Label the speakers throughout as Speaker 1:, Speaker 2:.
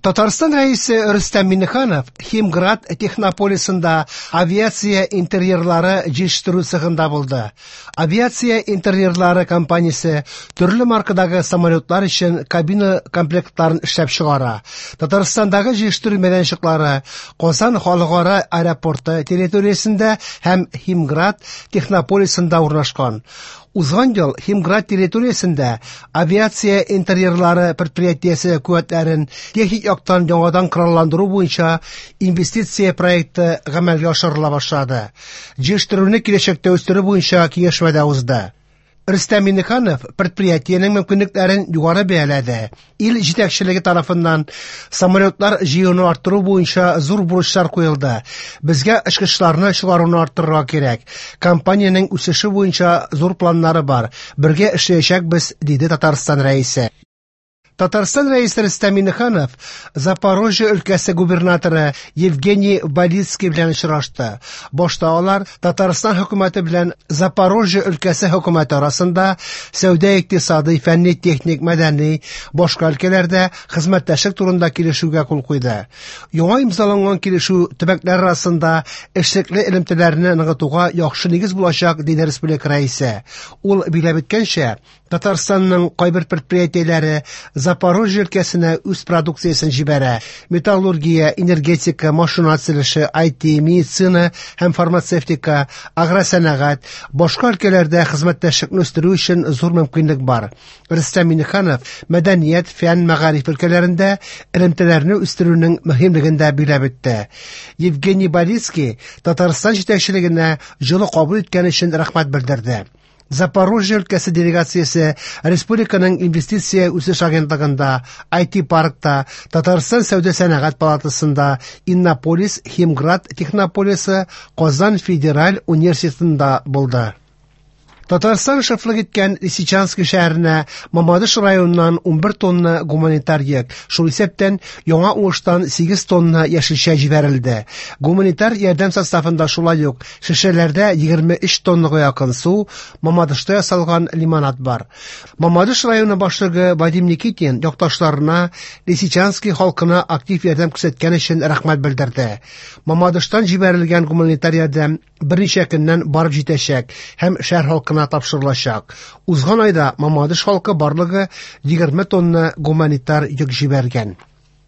Speaker 1: Татарстан рәисе Рөстәм Миңнеханов Химград технополисында авиация интерьерлары җитештерү цехында булды. Авиация интерьерлары компаниясе төрле маркадагы самолетлар өчен кабина комплектларын эшләп чыгара. Татарстандагы җитештерү мәйданчыклары Казан халыкара аэропорты территориясендә һәм Химград технополисында урнашкан. Узган ел Химград территориясендә авиация интерьерлары предприятиесе куәтләрен техник яктан яңадан коралландыру буенча инвестиция проекты гамәлгә ашырыла башлады. Җитештерүне киләчәктә үстерү буенча киңәшмәдә узды. Рөстәм Миңнеханов предприятиенең мөмкинлекләрен югары бәяләде. Ил җитәкчелеге тарафыннан самолетлар җыюны арттыру буенча зур бурычлар куелды. Безгә очкычларны чыгаруны арттырырга кирәк. Компаниянең үсеше буенча зур планнары бар. Бергә эшләячәкбез, диде Татарстан рәисе. Татарстан рәисе Рөстәм Миңнеханов Запорожье өлкәсе губернаторы Евгений Балицкий белән очрашты. Башта алар Татарстан хөкүмәте белән Запорожье өлкәсе хөкүмәте арасында сәүдә-икътисади, фәнни-техник, мәдәни, башка өлкәләрдә хезмәттәшлек турында килешүгә кул куйды. Яңа имзаланган килешү төбәкләр арасында эшлекле элемтәләрне ныгытуга яхшы нигез булачак, диде республика рәисе. Ул биләп үткәнчә, Татарстанның кайбер предприятиеләре Запорожье өлкәсенә үз продукциясен җибәрә. Металлургия, энергетика, машина төзелеше, IT, медицина һәм фармацевтика, агросәнәгать, башка өлкәләрдә хезмәттәшлекне үстерү өчен зур мөмкинлек бар. Рөстәм Миңнеханов мәдәният, фән, мәгариф өлкәләрендә элемтәләрне үстерүнең мөһимлеген дә биләп үтте. Евгений Балицкий Татарстан җитәкчелегенә җылы кабул иткән өчен рәхмәт белдерде. Запорожье өлкәсе делегациясе республиканың инвестиция үсеш агентлыгында, IT-паркта, Татарстан сәүдә-сәнәгать палатасында, Иннополис, Химград технополисы, Казан федераль университетында булды. Татарстан шефлык иткән Лисичанск шәһәренә Мамадыш районыннан 11 тонна гуманитар йөк, шул исәптән яңа уңыштан 8 тонна яшелчә җибәрелде. Гуманитар ярдәм составында шулай ук шешәләрдә 23 тоннага якын су, Мамадышта ясалган лимонад бар. Мамадыш районы башлыгы Вадим Никитин якташларына Лисичанск халкына актив ярдәм күрсәткән өчен рәхмәт белдерде. Мамадыштан җибәрелгән гуманитар ярдәм берничә көннән барып җитәчәк һәм шәһәр халкына тапшырылачак. Узган айда Мамадыш халкы барлыгы 20 тонна гуманитар йөк җибәргән.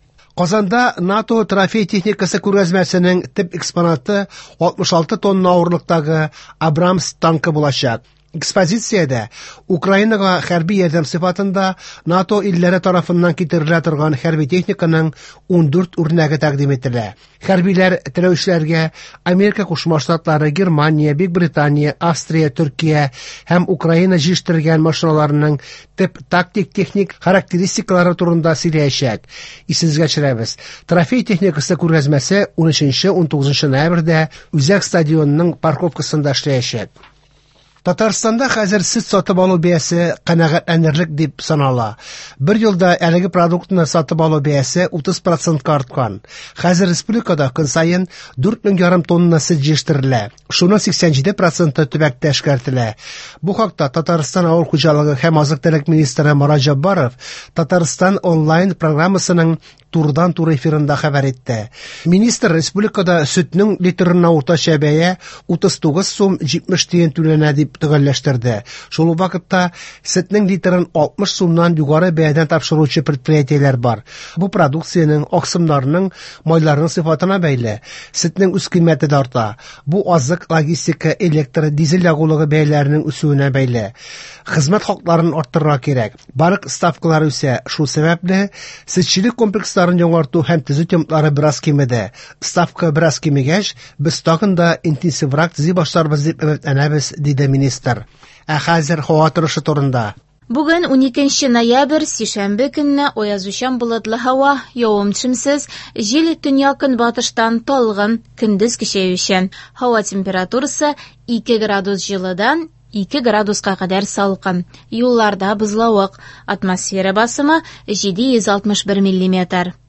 Speaker 1: Казанда НАТО трофей техникасы күргәзмәсенең төп экспонаты 66 тонна авырлыктагы Абрамс танкы булачак. Экспозициядә Украинага хәрби ярдәм сыйфатында НАТО илләре тарафыннан китерелә торган хәрби техниканың 14 үрнәге тәкъдим ителә. Хәрбиләр теләүчеләргә Америка Кушма Штатлары, Германия, Бөекбритания, Австрия, Төркия һәм Украина җитештергән машиналарының төп тактик-техник характеристикалары турында сөйләячәк. Исегезгә төшерәбез. Трофей техникасы күргәзмәсе 13-19 ноябрьдә Үзәк стадионының парковкасында эшләячәк. Татарстанда хәзер сөт сатып алу бәясе канәгатьләнерлек дип санала. Бер елда әлеге продуктны сатып алу бәясе 30% арткан. Хәзер республикада көн саен 4,5 тонна сөт җитештерелә. Шуның 87% төбәктә эшкәртелә. Бу хакта Татарстан авыл хуҗалыгы һәм азык-төлек министры Марат Җаббаров Татарстан онлайн программасының турыдан-туры эфирында хәбәр итте. Министр республикада сөтнең литрына уртача бәя 39 сум 70 тиен түләнә дип төгәлләштерде. Шул вакытта сөтнең литрын 60 сумнан югары бәядән тапшыручы предприятиеләр бар. Бу продукциянең аксымнарының, майларның сыйфатына бәйле. Сөтнең үз кыйммәте дә арта. Бу азык, логистика, электр, дизель ягулыгы бәяләренең үсүенә бәйле. Хезмәт хакларын арттырырга кирәк. Барык ставкалары үсә. Шул сәбәпле сөтчелек комплексларын яңарту һәм төзү темплары бераз кимеде. Ставка бераз кимегәч, без тагын да интенсиврак төзи башларбыз дип өметләнәбез, диде министр. Ә хәзер һава торышы турында.
Speaker 2: Бүген 12 ноябрь сишәмбе көнне аязучан болытлы һава, явым-төшемсез, җил төньяк-көнбатыштан талгын, көндез көчәючән. Һава температурасы 2 градус җылыдан 2 градуска кадәр салкын. Юлларда бозлавык. Атмосфера басымы 761 мм.